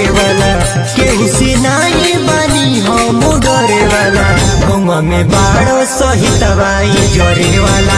करे वाला केहू से नहीं बानी हम डरे वाला गौवा में बाड़ो सही दवाई जरे वाला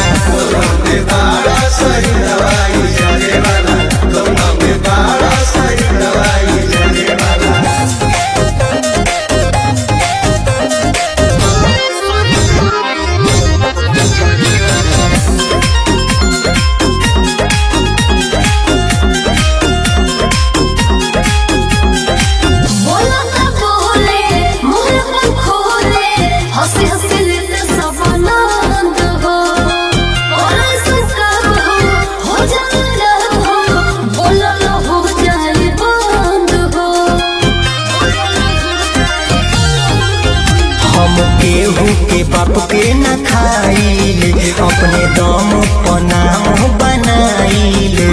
केहू के बाप के न खाइले अपने दम पनाम बनाइले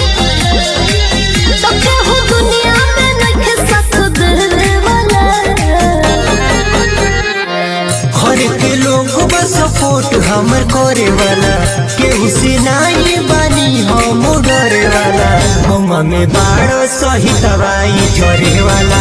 तो केहू दुनिया में नखे साथ देवे वाला हर के लोग बस सपोर्ट हमर करे वाला केहू से नहीं बानी हम डरे वाला गौवा में बाड़ो सही दवाई जरे वाला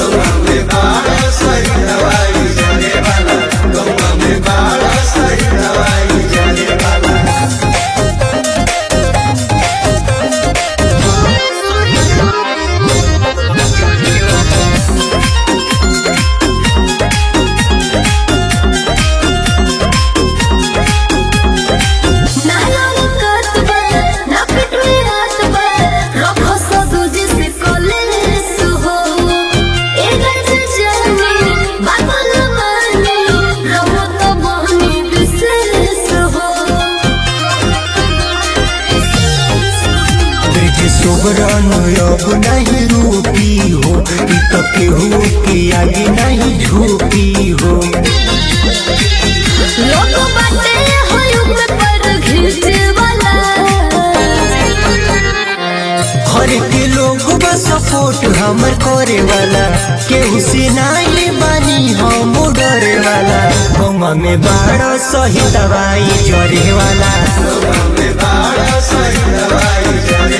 सुबरन अब नहीं रूपी हो तो केहू के आगे नहीं झूठी हो लोग बाटे हयुग पर घिंचे वाला हर के लोग बस सपोर्ट हमर करे वाला केहू से नहीं बानी हम डरे वाला गौवा में बाड़ो सही दवाई जरे वाला